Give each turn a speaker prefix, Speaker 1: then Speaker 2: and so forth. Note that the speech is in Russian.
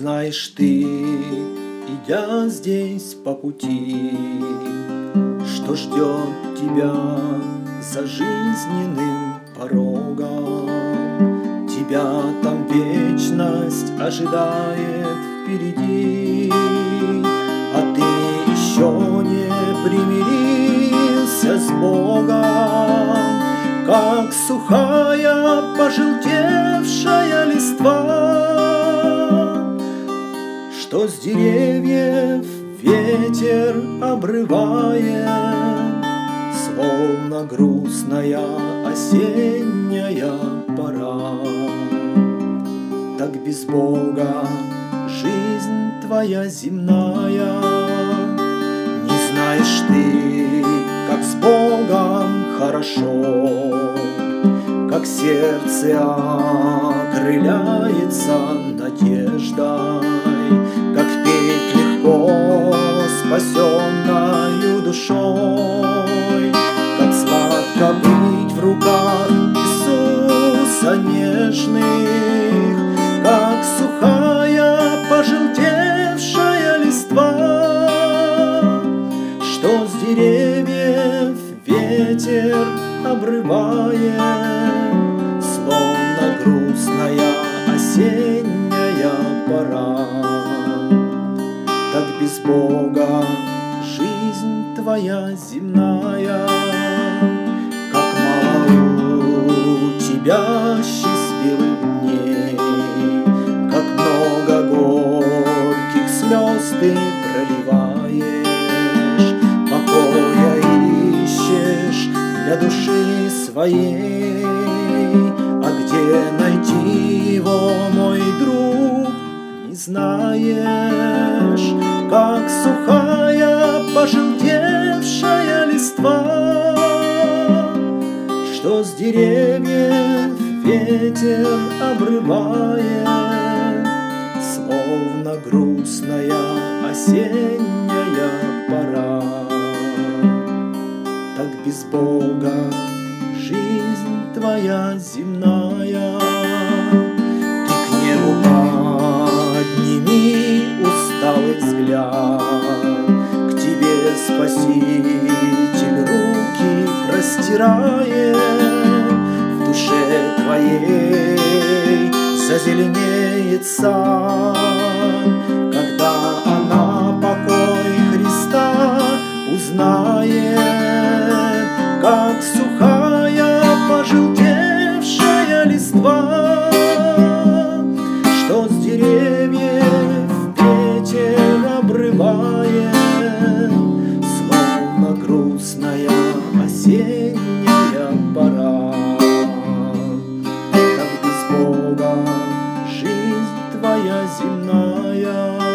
Speaker 1: знаешь ты, идя здесь по пути, что ждет тебя за жизненным порогом. Тебя там вечность ожидает впереди, а ты еще не примирился с Богом, как сухая пожелтевшая листва, что с деревьев ветер обрывает, словно грустная осенняя пора. Так без Бога жизнь твоя земная. Не знаешь ты, как с Богом хорошо, как сердце окрыляется надеждой, как петь легко спасенною душой, как сладко быть в руках Иисуса нежных, как сухая пожелтевшая листва, что с деревьев ветер обрывает, словно грустная осенняя пора. Так без Бога жизнь твоя земная. Как мало у тебя счастливых дней, как много горьких слез ты проливаешь, покоя ищешь для души своей. А где найти его, мой друг, не знаешь, как сухая пожелтевшая листва, что с деревьев ветер обрывает, словно грустная осенняя пора. Так без Бога жизнь твоя земная. Ты к небу подними усталый взгляд, к тебе Спаситель руки простирает. В душе твоей зазеленеет сад, когда она покой Христа узнает, как сухая пожелтевшая листва, что с деревьев ветер обрывает, словно грустная осенняя пора. Так без Бога жизнь твоя земная.